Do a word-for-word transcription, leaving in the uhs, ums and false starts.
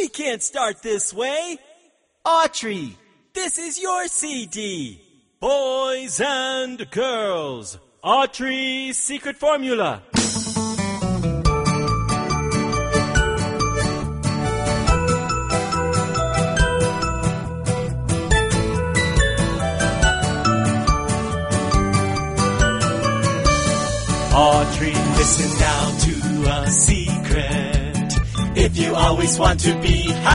We can't start this way. Autry, This is your C D. Boys and girls, Autry's secret formula. Autry, listen now to a secret. If you always want to be